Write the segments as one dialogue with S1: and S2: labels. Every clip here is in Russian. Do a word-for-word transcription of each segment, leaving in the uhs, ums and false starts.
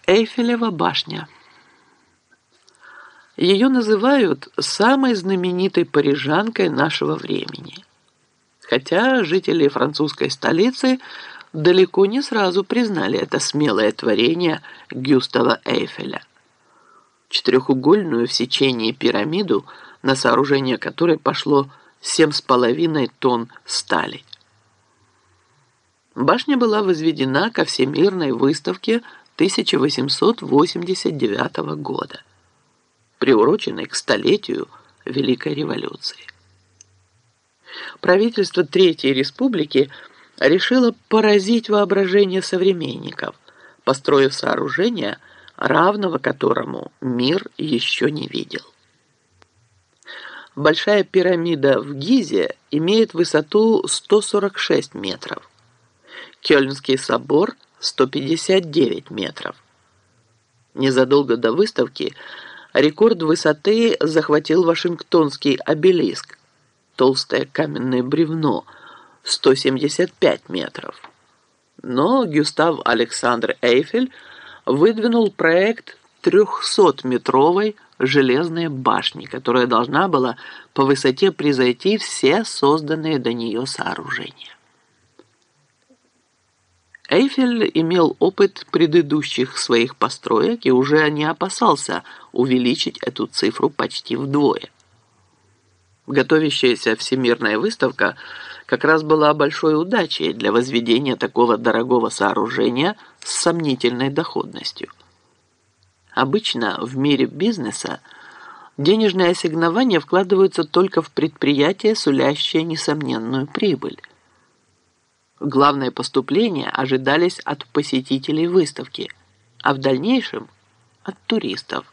S1: Эйфелева башня. Ее называют самой знаменитой парижанкой нашего времени. Хотя жители французской столицы далеко не сразу признали это смелое творение Гюстава Эйфеля. Четырехугольную в сечении пирамиду, на сооружение которой пошло семь с половиной тонн стали. Башня была возведена ко Всемирной выставке тысяча восемьсот восемьдесят девятого года, приуроченной к столетию Великой революции. Правительство Третьей Республики решило поразить воображение современников, построив сооружение, равного которому мир еще не видел. Большая пирамида в Гизе имеет высоту сто сорок шесть метров, Кёльнский собор – сто пятьдесят девять метров. Незадолго до выставки рекорд высоты захватил Вашингтонский обелиск, толстое каменное бревно, сто семьдесят пять метров. Но Гюстав Александр Эйфель выдвинул проект трехсотметровой железной башни, которая должна была по высоте превзойти все созданные до нее сооружения. Эйфель имел опыт предыдущих своих построек и уже не опасался увеличить эту цифру почти вдвое. Готовящаяся всемирная выставка как раз была большой удачей для возведения такого дорогого сооружения с сомнительной доходностью. Обычно в мире бизнеса денежные ассигнования вкладываются только в предприятия, сулящие несомненную прибыль. Главные поступления ожидались от посетителей выставки, а в дальнейшем – от туристов.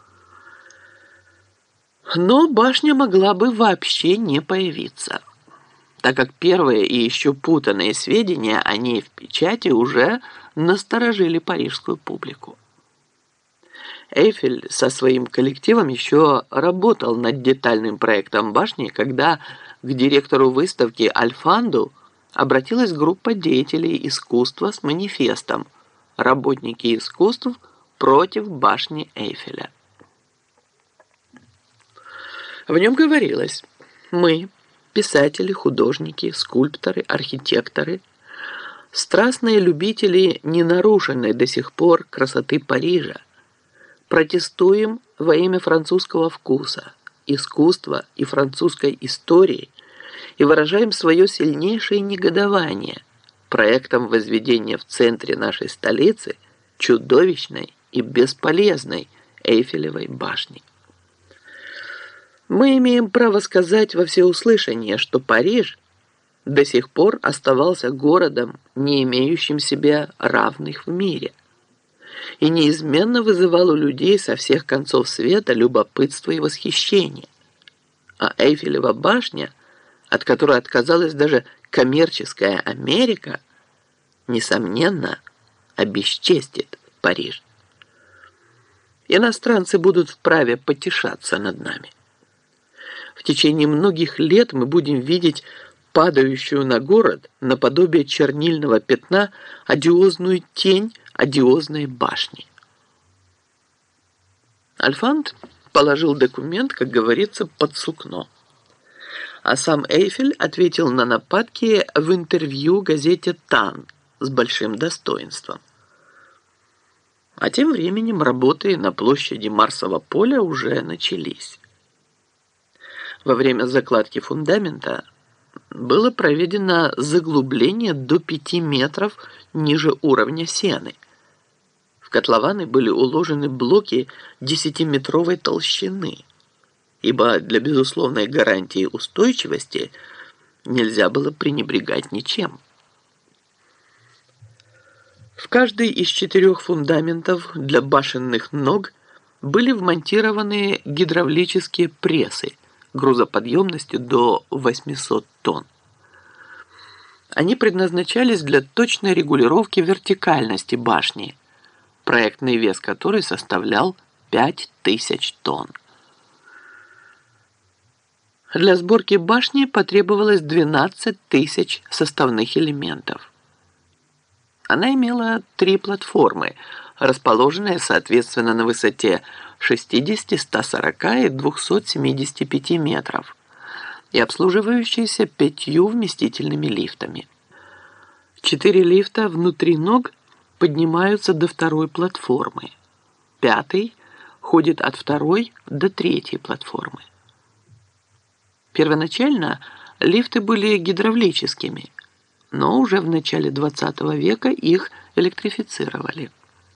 S1: Но башня могла бы вообще не появиться, так как первые и еще путанные сведения о ней в печати уже насторожили парижскую публику. Эйфель со своим коллективом еще работал над детальным проектом башни, когда к директору выставки Альфанду обратилась группа деятелей искусства с манифестом «Работники искусств против башни Эйфеля». В нем говорилось: мы, писатели, художники, скульпторы, архитекторы, страстные любители ненарушенной до сих пор красоты Парижа, протестуем во имя французского вкуса, искусства и французской истории и выражаем свое сильнейшее негодование проектом возведения в центре нашей столицы чудовищной и бесполезной Эйфелевой башни. Мы имеем право сказать во всеуслышание, что Париж до сих пор оставался городом, не имеющим себе равных в мире, и неизменно вызывал у людей со всех концов света любопытство и восхищение. А Эйфелева башня, от которой отказалась даже коммерческая Америка, несомненно, обесчестит Париж. Иностранцы будут вправе потешаться над нами. В течение многих лет мы будем видеть падающую на город наподобие чернильного пятна одиозную тень одиозной башни. Альфанд положил документ, как говорится, под сукно. А сам Эйфель ответил на нападки в интервью газете «Тан» с большим достоинством. А тем временем работы на площади Марсового поля уже начались. Во время закладки фундамента было проведено заглубление до пяти метров ниже уровня сены. В котлованы были уложены блоки десятиметровой толщины, ибо для безусловной гарантии устойчивости нельзя было пренебрегать ничем. В каждый из четырех фундаментов для башенных ног были вмонтированы гидравлические прессы грузоподъемностью до восьмисот тонн. Они предназначались для точной регулировки вертикальности башни, проектный вес которой составлял пять тысяч тонн. Для сборки башни потребовалось двенадцать тысяч составных элементов. Она имела три платформы, расположенные, соответственно, на высоте шестидесяти, ста сорока и двухсот семидесяти пяти метров и обслуживающиеся пятью вместительными лифтами. Четыре лифта внутри ног поднимаются до второй платформы. Пятый ходит от второй до третьей платформы. Первоначально лифты были гидравлическими, но уже в начале двадцатого века их электрифицировали.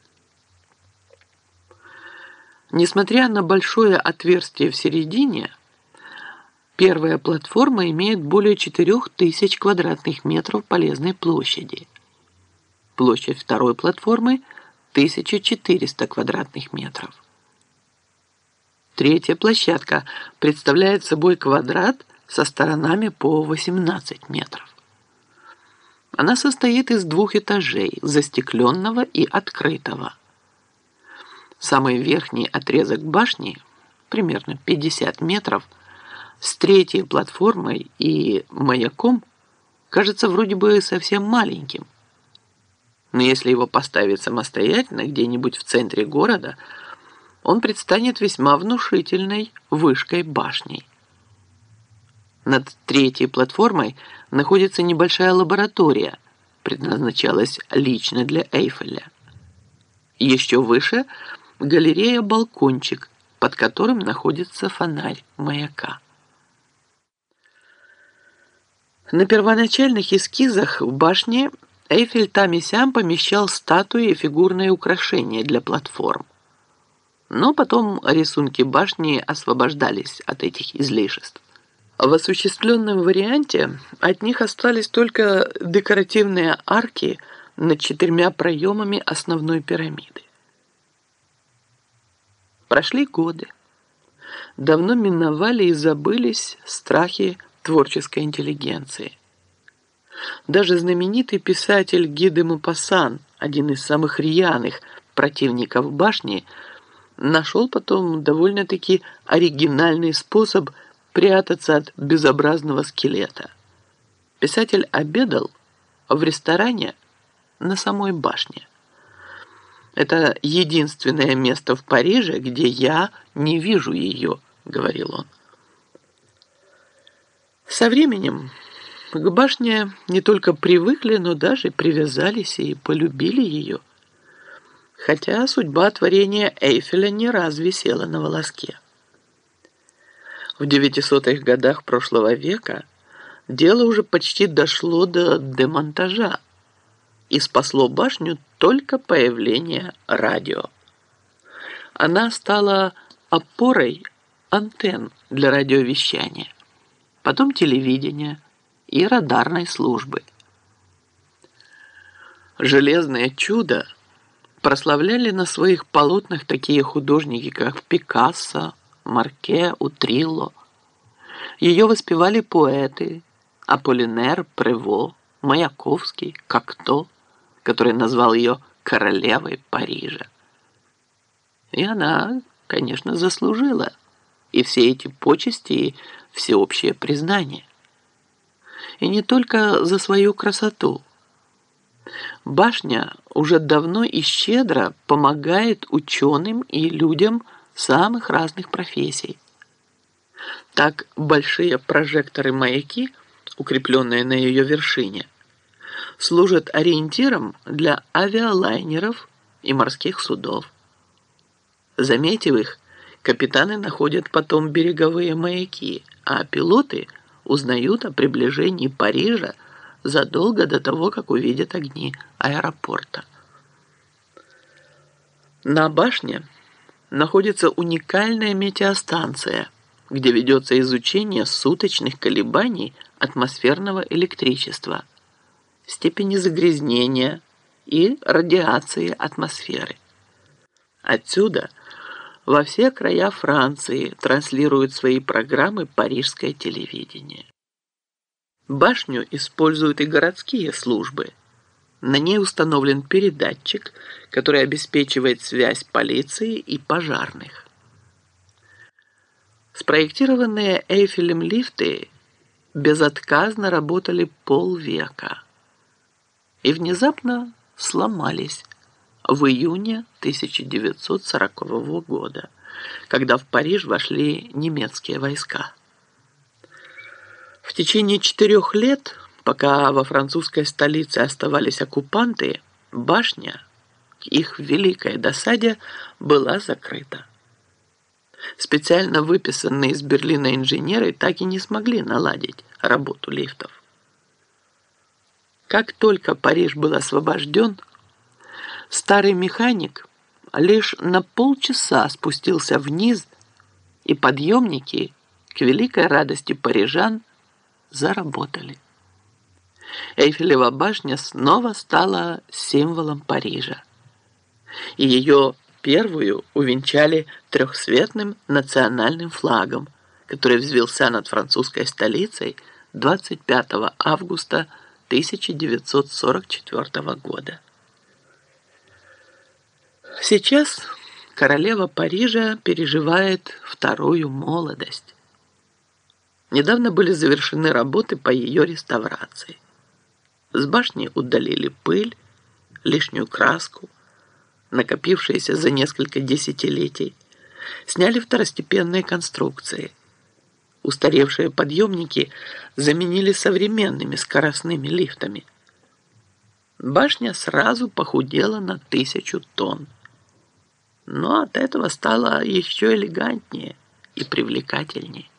S1: Несмотря на большое отверстие в середине, первая платформа имеет более четырёх тысяч квадратных метров полезной площади. Площадь второй платформы – тысяча четыреста квадратных метров. Третья площадка представляет собой квадрат со сторонами по восемнадцать метров. Она состоит из двух этажей, застекленного и открытого. Самый верхний отрезок башни, примерно пятьдесят метров, с третьей платформой и маяком кажется вроде бы совсем маленьким. Но если его поставить самостоятельно где-нибудь в центре города, он предстанет весьма внушительной вышкой башней. Над третьей платформой находится небольшая лаборатория, предназначалась лично для Эйфеля. Еще выше – галерея-балкончик, под которым находится фонарь маяка. На первоначальных эскизах в башне Эйфель там и сям помещал статуи и фигурные украшения для платформ. Но потом рисунки башни освобождались от этих излишеств. В осуществленном варианте от них остались только декоративные арки над четырьмя проемами основной пирамиды. Прошли годы. Давно миновали и забылись страхи творческой интеллигенции. Даже знаменитый писатель Ги де Мопассан, один из самых рьяных противников башни, нашел потом довольно-таки оригинальный способ прятаться от безобразного скелета. Писатель обедал в ресторане на самой башне. «Это единственное место в Париже, где я не вижу ее», — говорил он. Со временем к башне не только привыкли, но даже привязались и полюбили ее. Хотя судьба творения Эйфеля не раз висела на волоске. В девятисотых годах прошлого века дело уже почти дошло до демонтажа, и спасло башню только появление радио. Она стала опорой антенн для радиовещания, потом телевидения и радарной службы. «Железное чудо» прославляли на своих полотнах такие художники, как Пикассо, Марке, Утрилло. Ее воспевали поэты Аполлинер, Прево, Маяковский, Кокто, который назвал ее королевой Парижа. И она, конечно, заслужила и все эти почести, и всеобщее признание. И не только за свою красоту. Башня уже давно и щедро помогает ученым и людям самых разных профессий. Так большие прожекторы-маяки, укрепленные на ее вершине, служат ориентиром для авиалайнеров и морских судов. Заметив их, капитаны находят потом береговые маяки, а пилоты узнают о приближении Парижа задолго до того, как увидят огни аэропорта. На башне находится уникальная метеостанция, где ведется изучение суточных колебаний атмосферного электричества, степени загрязнения и радиации атмосферы. Отсюда во все края Франции транслируют свои программы парижское телевидение. Башню используют и городские службы. На ней установлен передатчик, который обеспечивает связь полиции и пожарных. Спроектированные Эйфелем лифты безотказно работали полвека. И внезапно сломались в июне тысяча девятьсот сорокового года, когда в Париж вошли немецкие войска. В течение четырех лет, пока во французской столице оставались оккупанты, башня, к их великой досаде, была закрыта. Специально выписанные из Берлина инженеры так и не смогли наладить работу лифтов. Как только Париж был освобожден, старый механик лишь на полчаса спустился вниз, и подъемники, к великой радости парижан, заработали. Эйфелева башня снова стала символом Парижа, и ее первую увенчали трехцветным национальным флагом, который взвился над французской столицей двадцать пятого августа тысяча девятьсот сорок четвёртого года. Сейчас королева Парижа переживает вторую молодость. Недавно были завершены работы по ее реставрации. С башни удалили пыль, лишнюю краску, накопившиеся за несколько десятилетий, сняли второстепенные конструкции. Устаревшие подъемники заменили современными скоростными лифтами. Башня сразу похудела на тысячу тонн, но от этого стала еще элегантнее и привлекательнее.